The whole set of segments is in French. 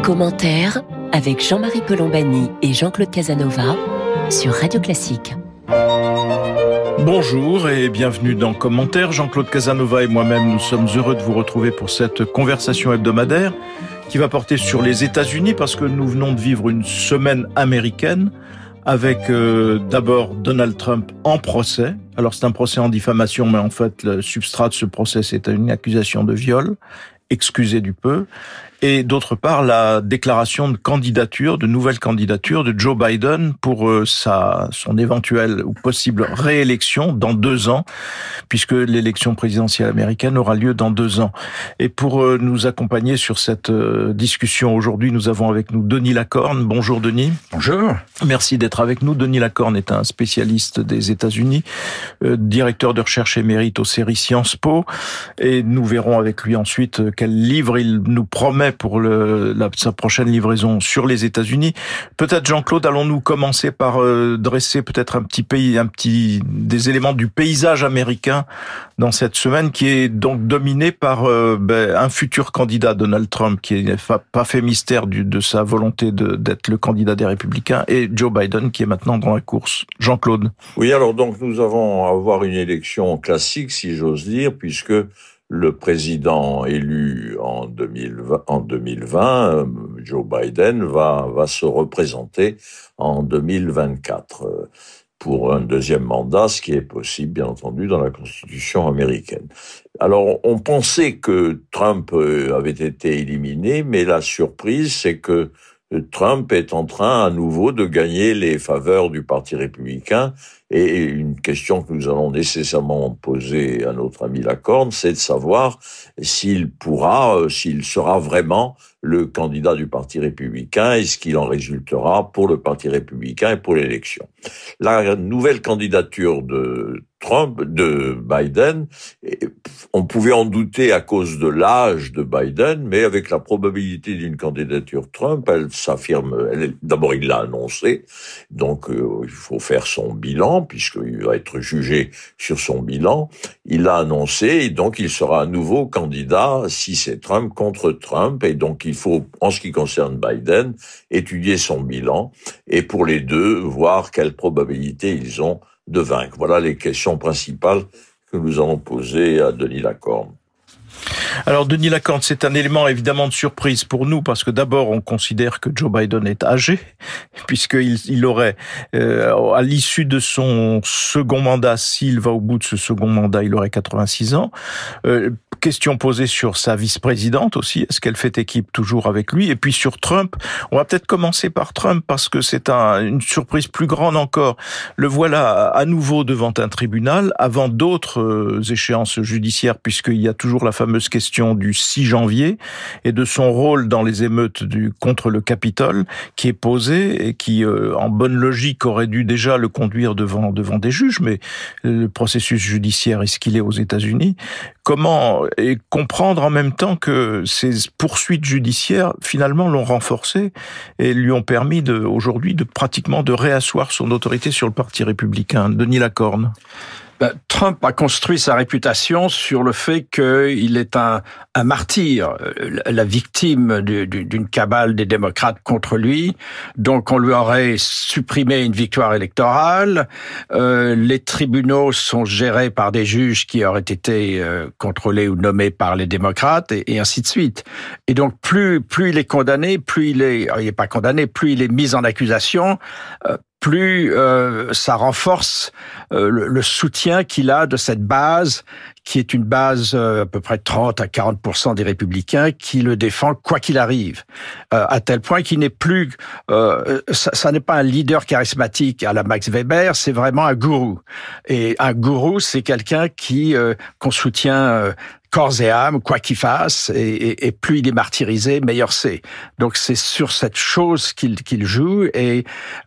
Commentaires avec Jean-Marie Colombani et Jean-Claude Casanova sur Radio Classique. Bonjour et bienvenue dans Commentaires. Jean-Claude Casanova et moi-même, nous sommes heureux de vous retrouver pour cette conversation hebdomadaire qui va porter sur les États-Unis parce que nous venons de vivre une semaine américaine avec d'abord Donald Trump en procès. Alors c'est un procès en diffamation, mais en fait le substrat de ce procès c'est une accusation de viol, excusez du peu. Et d'autre part, la déclaration de nouvelle candidature de Joe Biden pour son éventuelle ou possible réélection dans 2 ans, puisque l'élection présidentielle américaine aura lieu dans 2 ans. Et pour nous accompagner sur cette discussion aujourd'hui, nous avons avec nous Denis Lacorne. Bonjour Denis. Bonjour. Merci d'être avec nous. Denis Lacorne est un spécialiste des États-Unis, directeur de recherche émérite aux séries Sciences Po, et nous verrons avec lui ensuite quel livre il nous promet pour sa prochaine livraison sur les États-Unis. Peut-être, Jean-Claude, allons-nous commencer par dresser peut-être des éléments du paysage américain dans cette semaine qui est donc dominé par un futur candidat, Donald Trump, qui n'est pas fait mystère de sa volonté d'être le candidat des Républicains, et Joe Biden qui est maintenant dans la course. Jean-Claude. Oui, alors donc nous allons avoir une élection classique, si j'ose dire, puisque le président élu en 2020, Joe Biden, va se représenter en 2024 pour un deuxième mandat, ce qui est possible, bien entendu, dans la Constitution américaine. Alors, on pensait que Trump avait été éliminé, mais la surprise, c'est que Trump est en train à nouveau de gagner les faveurs du Parti républicain. Et une question que nous allons nécessairement poser à notre ami Lacorne, c'est de savoir s'il sera vraiment le candidat du Parti républicain et ce qu'il en résultera pour le Parti républicain et pour l'élection. La nouvelle candidature de Biden, on pouvait en douter à cause de l'âge de Biden, mais avec la probabilité d'une candidature Trump, elle s'affirme. D'abord, il l'a annoncé, donc il faut faire son bilan, puisqu'il va être jugé sur son bilan. Il l'a annoncé, et donc il sera à nouveau candidat si c'est Trump contre Trump, et donc il faut, en ce qui concerne Biden, étudier son bilan, et pour les deux, voir quelle probabilité ils ont de vaincre. Voilà les questions principales que nous allons poser à Denis Lacorne. Alors Denis Lacorne, c'est un élément évidemment de surprise pour nous parce que d'abord on considère que Joe Biden est âgé puisqu'il aurait à l'issue de son second mandat, s'il va au bout de ce second mandat, il aurait 86 ans. Question posée sur sa vice-présidente aussi, est-ce qu'elle fait équipe toujours avec lui? Et puis sur Trump, on va peut-être commencer par Trump parce que c'est une surprise plus grande encore. Le voilà à nouveau devant un tribunal avant d'autres échéances judiciaires puisqu'il y a toujours la fameuse question du 6 janvier et de son rôle dans les émeutes contre le Capitole qui est posée et qui, en bonne logique, aurait dû déjà le conduire devant des juges, mais le processus judiciaire est ce qu'il est aux États-Unis. Comment et comprendre en même temps que ces poursuites judiciaires finalement l'ont renforcé et lui ont permis aujourd'hui de pratiquement de réasseoir son autorité sur le Parti républicain. Denis Lacorne. Trump a construit sa réputation sur le fait qu'il est un martyr, la victime d'une cabale des démocrates contre lui. Donc on lui aurait supprimé une victoire électorale. Les tribunaux sont gérés par des juges qui auraient été contrôlés ou nommés par les démocrates et ainsi de suite. Et donc plus il est condamné, plus il est pas condamné, plus il est mis en accusation, plus ça renforce le soutien qu'il a de cette base, qui est une base à peu près 30 à 40% des républicains qui le défend quoi qu'il arrive, à tel point qu'il n'est plus, ça n'est pas un leader charismatique à la Max Weber, c'est vraiment un gourou. Et un gourou, c'est quelqu'un qu'on soutient corps et âme, quoi qu'il fasse, et plus il est martyrisé, meilleur c'est. Donc c'est sur cette chose qu'il joue, et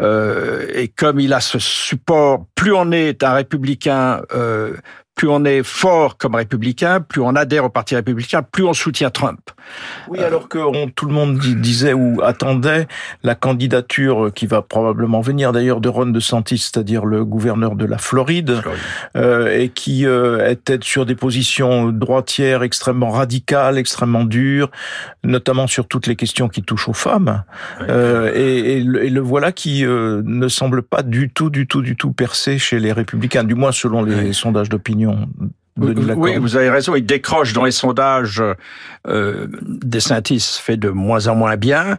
comme il a ce support, plus on est un républicain, plus on est fort comme républicain, plus on adhère au Parti républicain, plus on soutient Trump. Oui, alors que tout le monde disait ou attendait la candidature qui va probablement venir d'ailleurs de Ron DeSantis, c'est-à-dire le gouverneur de la Floride. Et qui était sur des positions droitières extrêmement radicales, extrêmement dures, notamment sur toutes les questions qui touchent aux femmes. Et le voilà qui ne semble pas du tout percer chez les républicains, du moins selon les sondages d'opinion. Oui, vous avez raison, il décroche dans les sondages. DeSantis fait de moins en moins bien,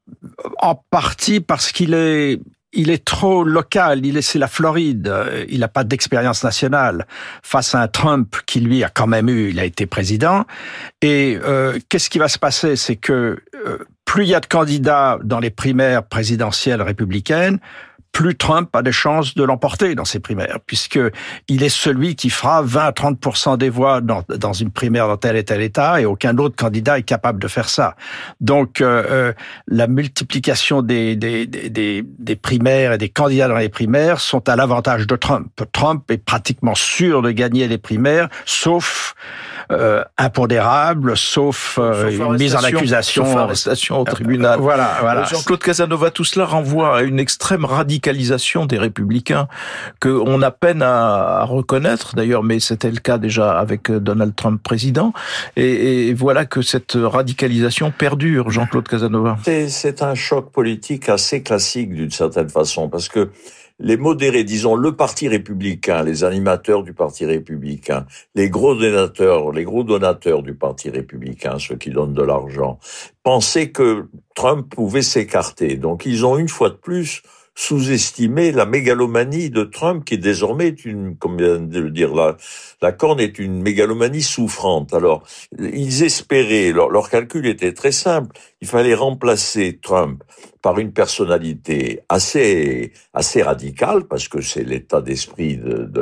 en partie parce qu'il est trop local, c'est la Floride, il n'a pas d'expérience nationale face à un Trump qui lui a quand même il a été président. Et qu'est-ce qui va se passer? C'est que plus il y a de candidats dans les primaires présidentielles républicaines, plus Trump a des chances de l'emporter dans ces primaires, puisque il est celui qui fera 20 à 30% des voix dans une primaire dans tel et tel État, et aucun autre candidat est capable de faire ça. Donc, la multiplication des primaires et des candidats dans les primaires sont à l'avantage de Trump. Trump est pratiquement sûr de gagner les primaires, sauf impondérable, sauf une mise en accusation, sauf arrestation au tribunal. Voilà. Jean-Claude Casanova, tout cela renvoie à une extrême radicalisation des républicains qu'on a peine à reconnaître d'ailleurs, mais c'était le cas déjà avec Donald Trump président. Et voilà que cette radicalisation perdure, Jean-Claude Casanova. C'est un choc politique assez classique d'une certaine façon, parce que les modérés, disons le Parti républicain, les animateurs du Parti républicain, les gros donateurs du Parti républicain, ceux qui donnent de l'argent, pensaient que Trump pouvait s'écarter. Donc ils ont une fois de plus sous-estimé la mégalomanie de Trump, qui désormais comme vient de le dire Lacorne, est une mégalomanie souffrante. Alors, ils espéraient, leur calcul était très simple, il fallait remplacer Trump par une personnalité assez radicale, parce que c'est l'état d'esprit de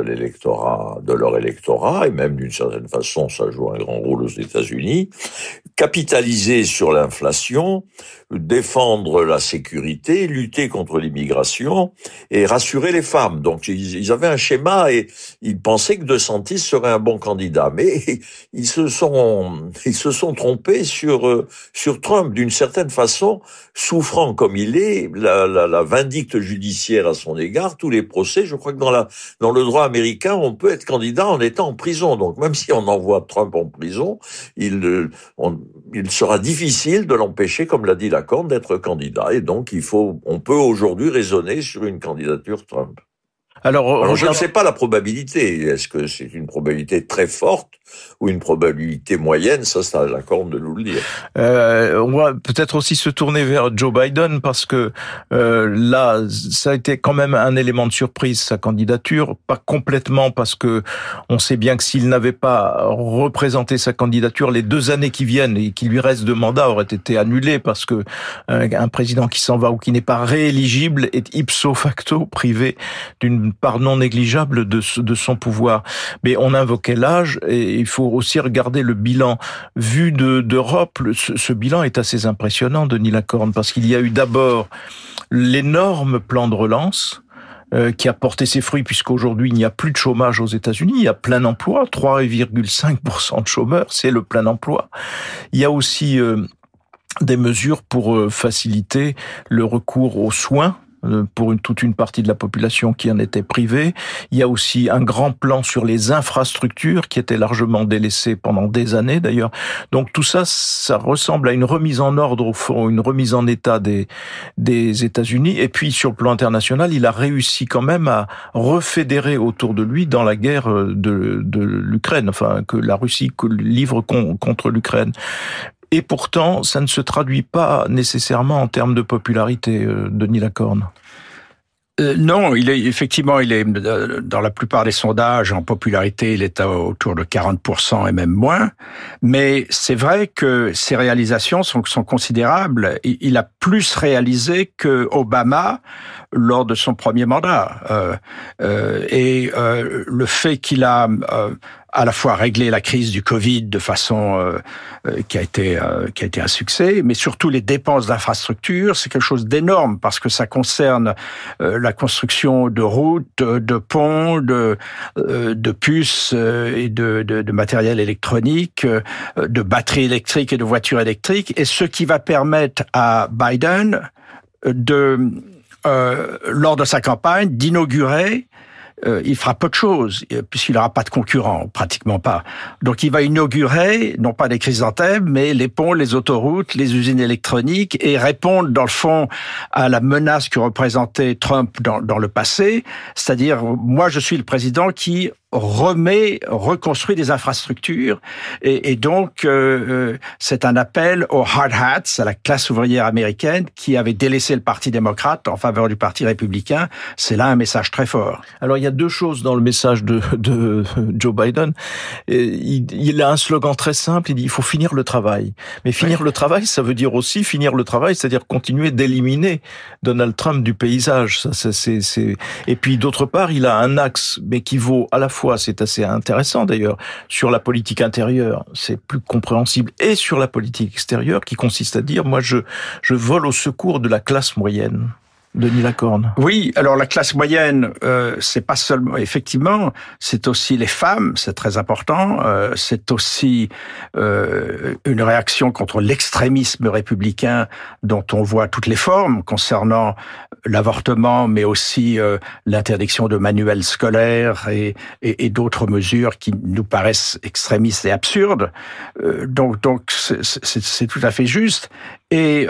leur électorat, et même d'une certaine façon, ça joue un grand rôle aux États-Unis, capitaliser sur l'inflation, défendre la sécurité, lutter contre l'immigration et rassurer les femmes. Donc ils avaient un schéma et ils pensaient que DeSantis serait un bon candidat, mais ils se sont trompés sur Trump. D'une certaine façon, souffrant comme il est, la vindicte judiciaire à son égard, tous les procès, je crois que dans le droit américain, on peut être candidat en étant en prison. Donc même si on envoie Trump en prison, il sera difficile de l'empêcher, comme l'a dit Lacorne, d'être candidat. Et donc on peut aujourd'hui raisonner sur une candidature Trump. Alors je ne sais pas la probabilité. Est-ce que c'est une probabilité très forte ou une probabilité moyenne? Ça, c'est à Lacorne de nous le dire. On va peut-être aussi se tourner vers Joe Biden, parce que là, ça a été quand même un élément de surprise, sa candidature. Pas complètement, parce que on sait bien que s'il n'avait pas représenté sa candidature, les 2 années qui viennent et qui lui restent de mandat auraient été annulées, parce que un président qui s'en va ou qui n'est pas rééligible est ipso facto privé d'une part non négligeable de son pouvoir. Mais on invoquait l'âge, et il faut aussi regarder le bilan. Vu d'Europe, ce bilan est assez impressionnant, Denis Lacorne, parce qu'il y a eu d'abord l'énorme plan de relance, qui a porté ses fruits, puisqu'aujourd'hui il n'y a plus de chômage aux États-Unis, il y a plein emploi, 3,5% de chômeurs, c'est le plein emploi. Il y a aussi des mesures pour faciliter le recours aux soins pour toute une partie de la population qui en était privée. Il y a aussi un grand plan sur les infrastructures qui était largement délaissé pendant des années d'ailleurs. Donc tout ça, ça ressemble à une remise en ordre au fond, une remise en état des États-Unis. Et puis sur le plan international, il a réussi quand même à refédérer autour de lui dans la guerre de l'Ukraine, enfin que la Russie livre contre l'Ukraine. Et pourtant, ça ne se traduit pas nécessairement en termes de popularité, Denis Lacorne. Non, il est dans la plupart des sondages en popularité, il est autour de 40% et même moins. Mais c'est vrai que ses réalisations sont considérables. Il a plus réalisé que Obama lors de son premier mandat. Le fait qu'il a à la fois régler la crise du Covid de façon qui a été un succès, mais surtout les dépenses d'infrastructure, c'est quelque chose d'énorme parce que ça concerne la construction de routes, de ponts, de puces et de matériel électronique, de batteries électriques et de voitures électriques, et ce qui va permettre à Biden lors de sa campagne d'inaugurer. Il fera peu de choses, puisqu'il n'aura pas de concurrents, pratiquement pas. Donc il va inaugurer, non pas des chrysanthèmes, mais les ponts, les autoroutes, les usines électroniques, et répondre, dans le fond, à la menace que représentait Trump dans le passé, c'est-à-dire, moi je suis le président qui reconstruit des infrastructures, et donc c'est un appel aux hard hats, à la classe ouvrière américaine qui avait délaissé le Parti démocrate en faveur du Parti républicain. C'est là un message très fort. Alors il y a deux choses dans le message de Joe Biden. Il a un slogan très simple, il dit il faut finir le travail. Mais finir le travail, ça veut dire aussi finir le travail, c'est-à-dire continuer d'éliminer Donald Trump du paysage. Et puis d'autre part, il a un axe, mais qui vaut à la fois, c'est assez intéressant d'ailleurs, sur la politique intérieure, c'est plus compréhensible, et sur la politique extérieure, qui consiste à dire, moi je vole au secours de la classe moyenne. Denis Lacorne. Oui, alors la classe moyenne, c'est pas seulement, effectivement, c'est aussi les femmes, c'est très important, c'est aussi une réaction contre l'extrémisme républicain dont on voit toutes les formes concernant l'avortement, mais aussi l'interdiction de manuels scolaires et d'autres mesures qui nous paraissent extrémistes et absurdes. Donc c'est tout à fait juste. Et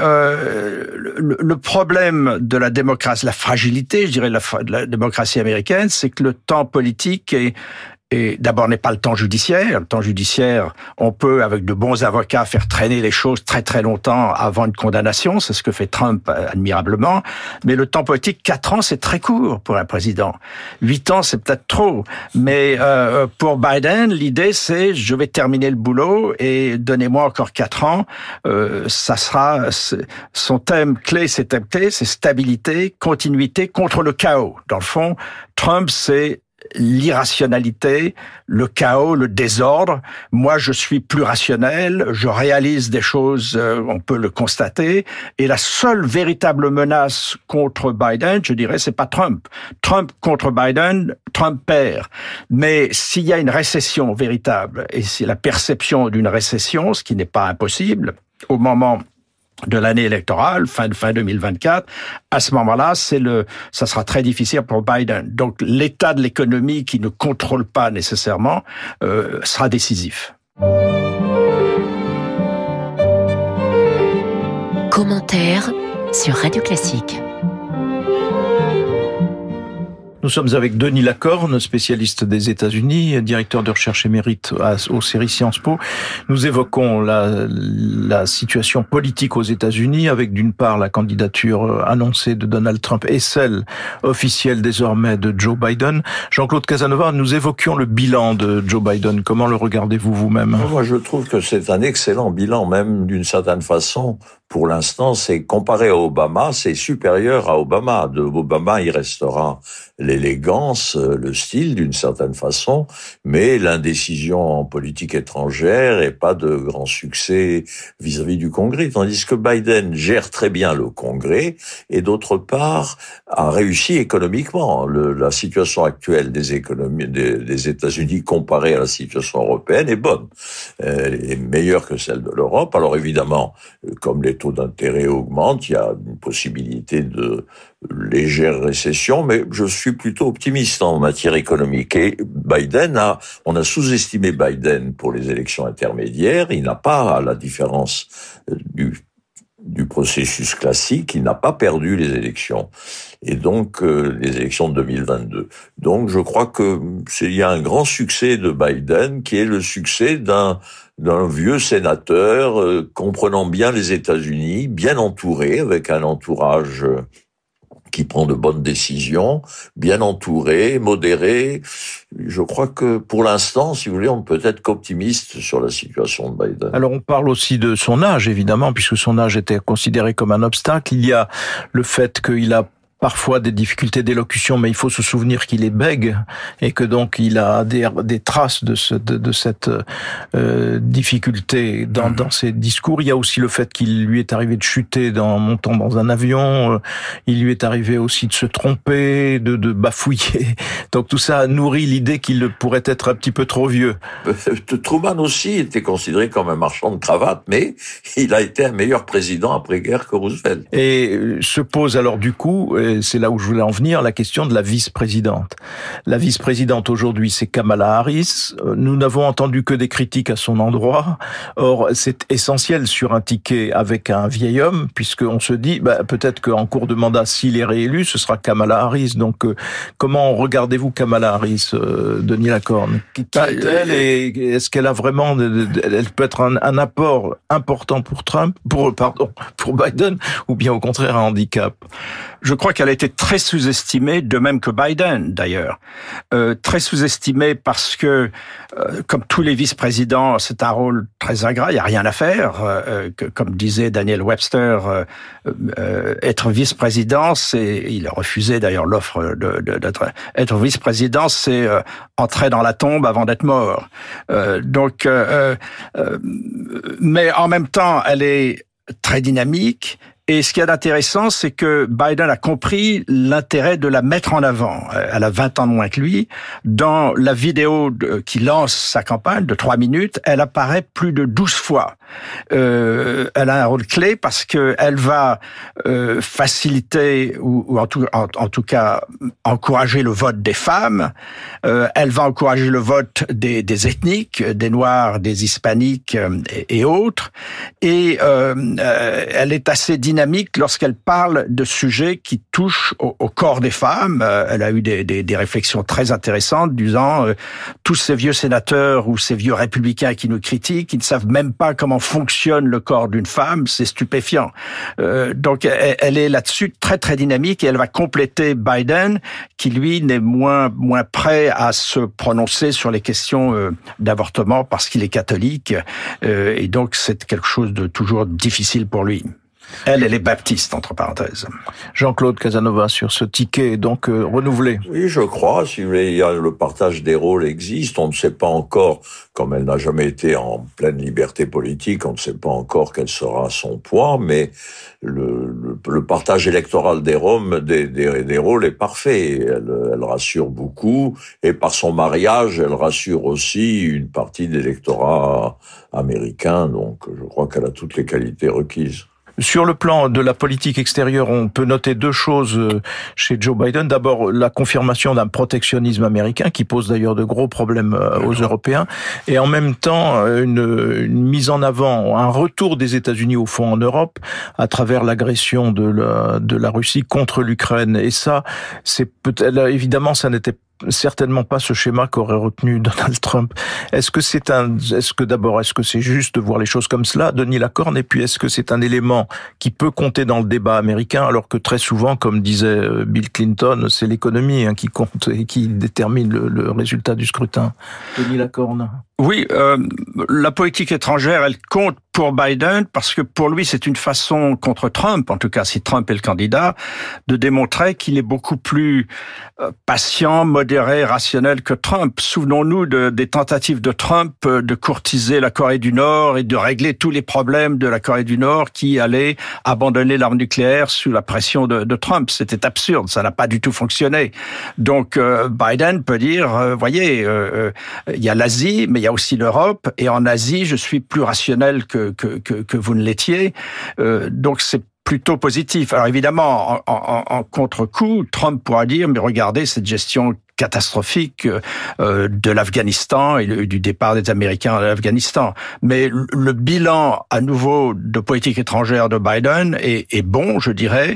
le problème de la démocratie, la fragilité, je dirais, de la démocratie américaine, c'est que le temps politique et d'abord n'est pas le temps judiciaire. Le temps judiciaire, on peut, avec de bons avocats, faire traîner les choses très très longtemps avant une condamnation. C'est ce que fait Trump admirablement. Mais le temps politique, 4 ans, c'est très court pour un président. 8 ans, c'est peut-être trop. Mais pour Biden, l'idée, c'est je vais terminer le boulot et donnez-moi encore 4 ans. Ça sera son thème clé, c'est stabilité, continuité contre le chaos. Dans le fond, Trump, c'est l'irrationalité, le chaos, le désordre. Moi, je suis plus rationnel, je réalise des choses, on peut le constater, et la seule véritable menace contre Biden, je dirais, c'est pas Trump. Trump contre Biden, Trump perd. Mais s'il y a une récession véritable, et c'est la perception d'une récession, ce qui n'est pas impossible, au moment de l'année électorale, fin 2024, à ce moment-là, ça sera très difficile pour Biden. Donc, l'état de l'économie qui ne contrôle pas nécessairement sera décisif. Commentaire sur Radio Classique. Nous sommes avec Denis Lacorne, spécialiste des États-Unis, directeur de recherche émérite au CERI Sciences Po. Nous évoquons la situation politique aux États-Unis avec d'une part la candidature annoncée de Donald Trump et celle officielle désormais de Joe Biden. Jean-Claude Casanova, nous évoquions le bilan de Joe Biden. Comment le regardez-vous vous-même ? Moi, je trouve que c'est un excellent bilan, même d'une certaine façon. Pour l'instant, c'est comparé à Obama, c'est supérieur à Obama. De Obama, il restera l'élégance, le style d'une certaine façon, mais l'indécision en politique étrangère et pas de grand succès vis-à-vis du Congrès. Tandis que Biden gère très bien le Congrès et d'autre part a réussi économiquement. La situation actuelle des économies des États-Unis comparée à la situation européenne est bonne. Elle est meilleure que celle de l'Europe. Alors évidemment, comme les taux d'intérêt augmentent, il y a une possibilité de légère récession, mais je suis plutôt optimiste en matière économique. Et on a sous-estimé Biden pour les élections intermédiaires. Il n'a pas, à la différence du processus classique, il n'a pas perdu les élections. Et donc, les élections de 2022. Donc, je crois il y a un grand succès de Biden qui est le succès d'un vieux sénateur comprenant bien les États-Unis, bien entouré, avec un entourage qui prend de bonnes décisions, bien entouré, modéré. Je crois que pour l'instant, si vous voulez, on peut être qu'optimiste sur la situation de Biden. Alors on parle aussi de son âge, évidemment, puisque son âge était considéré comme un obstacle. Il y a le fait qu'il a parfois des difficultés d'élocution, mais il faut se souvenir qu'il est bègue et que donc il a des traces de cette difficulté dans ses discours. Il y a aussi le fait qu'il lui est arrivé de chuter en montant dans un avion. Il lui est arrivé aussi de se tromper, de bafouiller. Donc tout ça nourrit l'idée qu'il pourrait être un petit peu trop vieux. Truman aussi était considéré comme un marchand de cravates, mais il a été un meilleur président après-guerre que Roosevelt. Et se pose alors du coup, et c'est là où je voulais en venir, la question de la vice-présidente. La vice-présidente aujourd'hui, c'est Kamala Harris. Nous n'avons entendu que des critiques à son endroit. Or, c'est essentiel sur un ticket avec un vieil homme, puisqu'on se dit, peut-être qu'en cours de mandat, s'il est réélu, ce sera Kamala Harris. Donc, comment regardez-vous Kamala Harris, Denis Lacorne? Qui est-elle et est-ce qu'elle a vraiment, elle peut être un apport important pour pour Biden, ou bien au contraire un handicap? Je crois qu'elle a été très sous-estimée, de même que Biden d'ailleurs. Très sous-estimée parce que, comme tous les vice-présidents, c'est un rôle très ingrat, il n'y a rien à faire. Comme disait Daniel Webster, être vice-président, il a refusé d'ailleurs l'offre d'être... Être vice-président, c'est entrer dans la tombe avant d'être mort. Mais en même temps, elle est très dynamique. Et ce qui est intéressant, c'est que Biden a compris l'intérêt de la mettre en avant. Elle a 20 ans de moins que lui. Dans la vidéo qui lance sa campagne de 3 minutes, elle apparaît plus de 12 fois. Elle a un rôle clé parce que elle va faciliter ou en tout cas encourager le vote des femmes. Elle va encourager le vote des ethniques, des Noirs, des Hispaniques et autres. Et elle est assez dynamique lorsqu'elle parle de sujets qui touchent au corps des femmes. Elle a eu des réflexions très intéressantes, disant tous ces vieux sénateurs ou ces vieux républicains qui nous critiquent, ils ne savent même pas comment fonctionne le corps d'une femme, c'est stupéfiant. Donc elle est là-dessus très très dynamique et elle va compléter Biden, qui lui n'est moins prêt à se prononcer sur les questions d'avortement parce qu'il est catholique et donc c'est quelque chose de toujours difficile pour lui. Elle est baptiste, entre parenthèses. Jean-Claude Casanova, sur ce ticket, donc renouvelé. Oui, je crois. Si vous voulez, le partage des rôles existe. On ne sait pas encore, comme elle n'a jamais été en pleine liberté politique, on ne sait pas encore quel sera son poids, mais le partage électoral des rôles est parfait. Elle rassure beaucoup, et par son mariage, elle rassure aussi une partie de l'électorat américain. Donc, je crois qu'elle a toutes les qualités requises. Sur le plan de la politique extérieure, on peut noter deux choses chez Joe Biden. D'abord, la confirmation d'un protectionnisme américain qui pose d'ailleurs de gros problèmes aux Européens. Et en même temps, une mise en avant, un retour des États-Unis au fond en Europe à travers l'agression de la Russie contre l'Ukraine. Et ça, évidemment, ça n'était certainement pas ce schéma qu'aurait retenu Donald Trump. Est-ce que c'est juste de voir les choses comme cela, Denis Lacorne, et puis est-ce que c'est un élément qui peut compter dans le débat américain, alors que très souvent, comme disait Bill Clinton, c'est l'économie qui compte et qui détermine le résultat du scrutin. Denis Lacorne. Oui, la politique étrangère, elle compte pour Biden parce que pour lui, c'est une façon contre Trump, en tout cas si Trump est le candidat, de démontrer qu'il est beaucoup plus patient, modéré, rationnel que Trump. Souvenons-nous des tentatives de Trump de courtiser la Corée du Nord et de régler tous les problèmes de la Corée du Nord qui allait abandonner l'arme nucléaire sous la pression de Trump. C'était absurde, ça n'a pas du tout fonctionné. Donc Biden peut dire, voyez, il y a l'Asie, mais il y a aussi l'Europe, et en Asie, je suis plus rationnel que vous ne l'étiez. Donc c'est plutôt positif. Alors évidemment, en contre-coup, Trump pourra dire, mais regardez cette gestion catastrophique de l'Afghanistan et du départ des Américains de l'Afghanistan. Mais le bilan, à nouveau, de politique étrangère de Biden est bon, je dirais,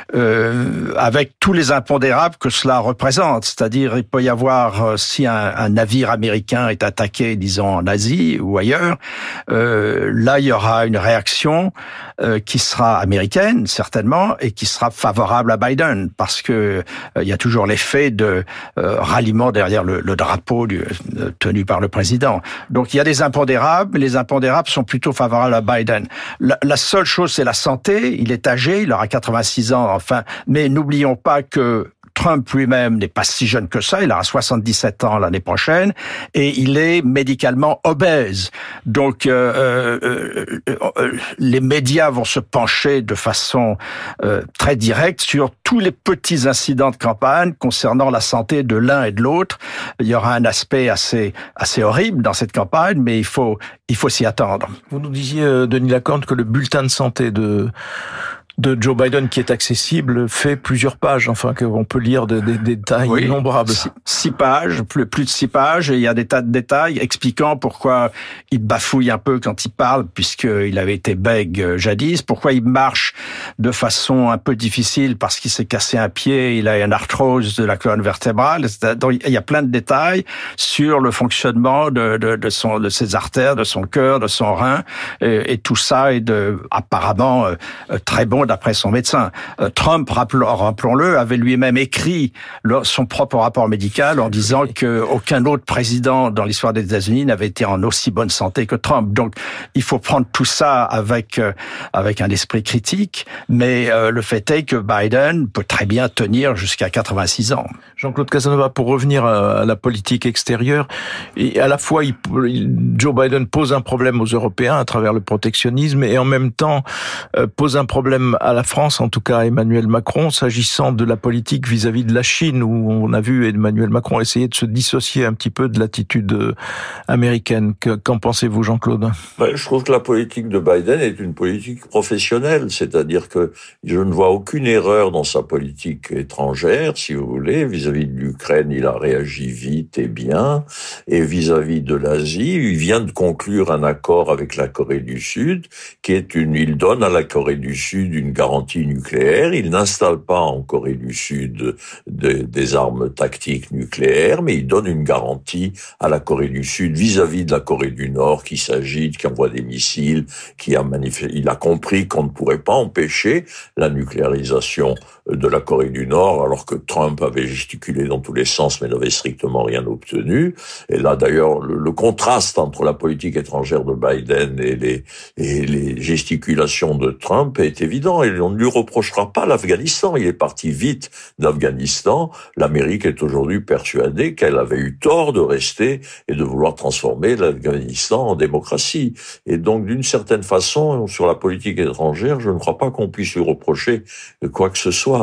avec tous les impondérables que cela représente. C'est-à-dire, il peut y avoir, si un navire américain est attaqué, disons, en Asie ou ailleurs, là, il y aura une réaction qui sera américaine, certainement, et qui sera favorable à Biden, parce que il y a toujours l'effet de ralliement derrière le drapeau tenu par le président. Donc il y a des impondérables, mais les impondérables sont plutôt favorables à Biden. La seule chose, c'est la santé. Il est âgé, il aura 86 ans, enfin, mais n'oublions pas que Trump lui-même n'est pas si jeune que ça, il aura 77 ans l'année prochaine, et il est médicalement obèse. Donc les médias vont se pencher de façon très directe sur tous les petits incidents de campagne concernant la santé de l'un et de l'autre. Il y aura un aspect assez horrible dans cette campagne, mais il faut s'y attendre. Vous nous disiez, Denis Lacorne, que le bulletin de santé de Joe Biden, qui est accessible, fait plusieurs pages, enfin qu'on peut lire des détails innombrables. 6 pages, plus de 6 pages, et il y a des tas de détails expliquant pourquoi il bafouille un peu quand il parle, puisqu'il avait été bègue jadis, pourquoi il marche de façon un peu difficile parce qu'il s'est cassé un pied, il a une arthrose de la colonne vertébrale. Donc il y a plein de détails sur le fonctionnement de ses artères, de son cœur, de son rein, et tout ça est apparemment très bon d'après son médecin. Trump, rappelons-le, avait lui-même écrit son propre rapport médical en disant qu'aucun autre président dans l'histoire des États-Unis n'avait été en aussi bonne santé que Trump. Donc, il faut prendre tout ça avec un esprit critique, mais le fait est que Biden peut très bien tenir jusqu'à 86 ans. Jean-Claude Casanova, pour revenir à la politique extérieure, et à la fois Joe Biden pose un problème aux Européens à travers le protectionnisme, et en même temps pose un problème à la France, en tout cas à Emmanuel Macron, s'agissant de la politique vis-à-vis de la Chine, où on a vu Emmanuel Macron essayer de se dissocier un petit peu de l'attitude américaine. Qu'en pensez-vous, Jean-Claude ? Je trouve que la politique de Biden est une politique professionnelle, c'est-à-dire que je ne vois aucune erreur dans sa politique étrangère, si vous voulez. Vis-à-vis de l'Ukraine, il a réagi vite et bien, et vis-à-vis de l'Asie, il vient de conclure un accord avec la Corée du Sud, il donne à la Corée du Sud une garantie nucléaire. Il n'installe pas en Corée du Sud des armes tactiques nucléaires, mais il donne une garantie à la Corée du Sud vis-à-vis de la Corée du Nord qui s'agite, qui envoie des missiles, il a compris qu'on ne pourrait pas empêcher la nucléarisation de la Corée du Nord, alors que Trump avait gesticulé dans tous les sens, mais n'avait strictement rien obtenu. Et là, d'ailleurs, le contraste entre la politique étrangère de Biden et les gesticulations de Trump est évident. Et on ne lui reprochera pas l'Afghanistan. Il est parti vite d'Afghanistan. L'Amérique est aujourd'hui persuadée qu'elle avait eu tort de rester et de vouloir transformer l'Afghanistan en démocratie. Et donc, d'une certaine façon, sur la politique étrangère, je ne crois pas qu'on puisse lui reprocher quoi que ce soit.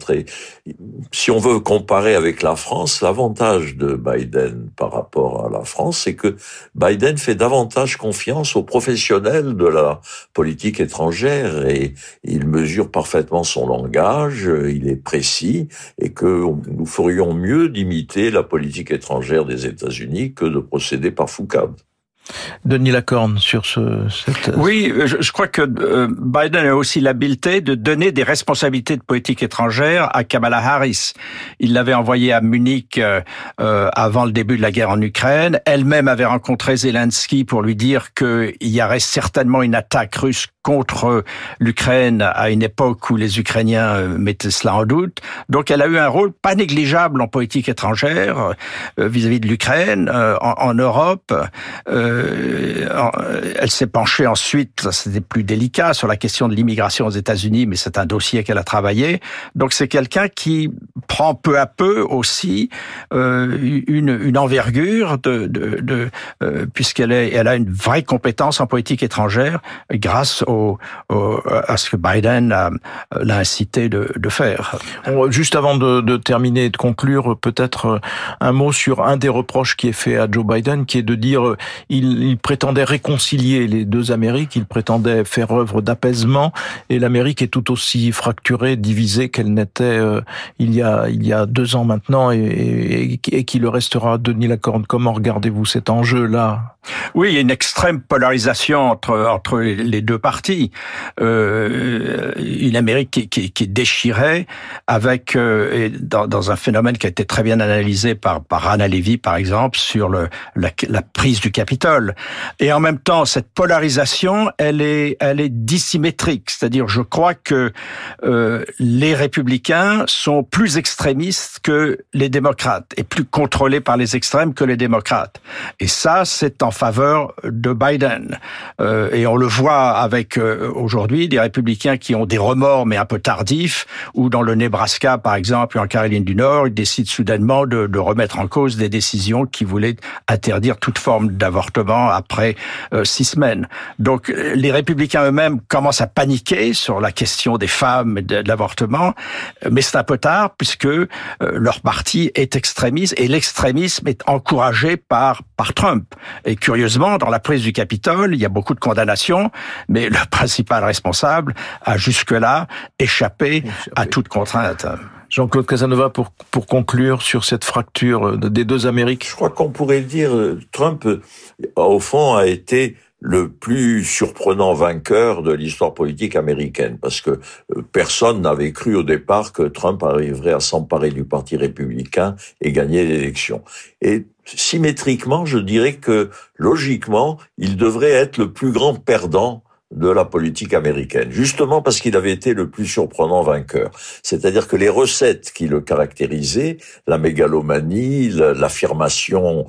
Si on veut comparer avec la France, l'avantage de Biden par rapport à la France, c'est que Biden fait davantage confiance aux professionnels de la politique étrangère et il mesure parfaitement son langage, il est précis et que nous ferions mieux d'imiter la politique étrangère des États-Unis que de procéder par foucade. Denis Lacorne, sur cette... Oui, je crois que Biden a aussi l'habileté de donner des responsabilités de politique étrangère à Kamala Harris. Il l'avait envoyée à Munich avant le début de la guerre en Ukraine. Elle-même avait rencontré Zelensky pour lui dire qu'il y aurait certainement une attaque russe contre l'Ukraine à une époque où les Ukrainiens mettaient cela en doute. Donc elle a eu un rôle pas négligeable en politique étrangère vis-à-vis de l'Ukraine, en Europe. Elle s'est penchée ensuite, c'était plus délicat, sur la question de l'immigration aux États-Unis, mais c'est un dossier qu'elle a travaillé. Donc c'est quelqu'un qui prend peu à peu aussi une envergure puisqu'elle a une vraie compétence en politique étrangère grâce à ce que Biden l'a incité de faire. Juste avant de terminer et de conclure, peut-être un mot sur un des reproches qui est fait à Joe Biden, qui est de dire il prétendait réconcilier les deux Amériques, il prétendait faire œuvre d'apaisement, et l'Amérique est tout aussi fracturée, divisée qu'elle n'était il y a 2 ans maintenant, et qui le restera. Denis Lacorne, comment regardez-vous cet enjeu-là ? Oui, il y a une extrême polarisation entre les deux partis. Une Amérique qui est déchirée avec dans un phénomène qui a été très bien analysé par Rana Levy, par exemple, sur la prise du Capitole. Et en même temps, cette polarisation, elle est dissymétrique. C'est-à-dire, je crois que les républicains sont plus extrémistes que les démocrates et plus contrôlés par les extrêmes que les démocrates. Et ça, c'est en faveur de Biden. Et on le voit avec aujourd'hui des républicains qui ont des remords mais un peu tardifs, ou dans le Nebraska par exemple, ou en Caroline du Nord, ils décident soudainement de remettre en cause des décisions qui voulaient interdire toute forme d'avortement après 6 semaines. Donc les républicains eux-mêmes commencent à paniquer sur la question des femmes et de l'avortement, mais c'est un peu tard puisque leur parti est extrémiste et l'extrémisme est encouragé par Trump. Et curieusement, dans la prise du Capitole, il y a beaucoup de condamnations, mais le principal responsable a jusque-là échappé à toute contrainte. Jean-Claude Casanova, pour conclure sur cette fracture des deux Amériques. Je crois qu'on pourrait dire, Trump, au fond, a été le plus surprenant vainqueur de l'histoire politique américaine, parce que personne n'avait cru au départ que Trump arriverait à s'emparer du Parti républicain et gagner l'élection. Et symétriquement, je dirais que, logiquement, il devrait être le plus grand perdant de la politique américaine, justement parce qu'il avait été le plus surprenant vainqueur. C'est-à-dire que les recettes qui le caractérisaient, la mégalomanie, l'affirmation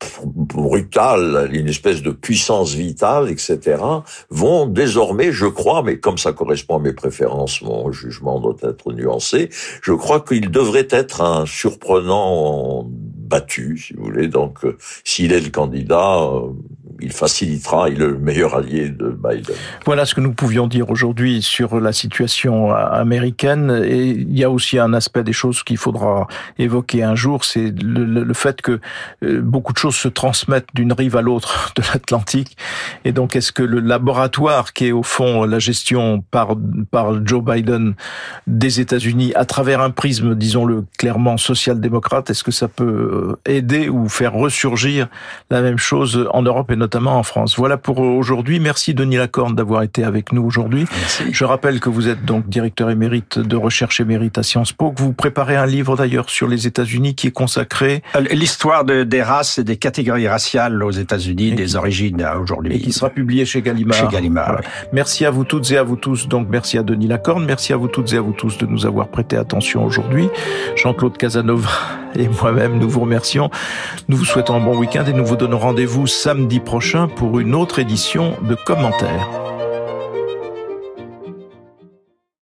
brutale, une espèce de puissance vitale, etc., vont désormais, je crois, mais comme ça correspond à mes préférences, mon jugement doit être nuancé, je crois qu'il devrait être un surprenant battu, si vous voulez. Donc, s'il est le candidat, il facilitera, il est le meilleur allié de Biden. Voilà ce que nous pouvions dire aujourd'hui sur la situation américaine. Et il y a aussi un aspect des choses qu'il faudra évoquer un jour, c'est le fait que beaucoup de choses se transmettent d'une rive à l'autre de l'Atlantique. Et donc, est-ce que le laboratoire qui est au fond la gestion par Joe Biden des États-Unis à travers un prisme, disons-le clairement, social-démocrate, est-ce que ça peut aider ou faire ressurgir la même chose en Europe et notamment en France? Voilà pour aujourd'hui. Merci Denis Lacorne d'avoir été avec nous aujourd'hui. Merci. Je rappelle que vous êtes donc directeur émérite de recherche émérite à Sciences Po, que vous préparez un livre d'ailleurs sur les États-Unis qui est consacré... L'histoire des races et des catégories raciales aux États-Unis, des origines à aujourd'hui. Et qui sera publié chez Gallimard. Chez Gallimard, voilà. Oui. Merci à vous toutes et à vous tous. Donc merci à Denis Lacorne. Merci à vous toutes et à vous tous de nous avoir prêté attention aujourd'hui. Jean-Claude Casanova et moi-même, nous vous remercions. Nous vous souhaitons un bon week-end et nous vous donnons rendez-vous samedi prochain pour une autre édition de Commentaires.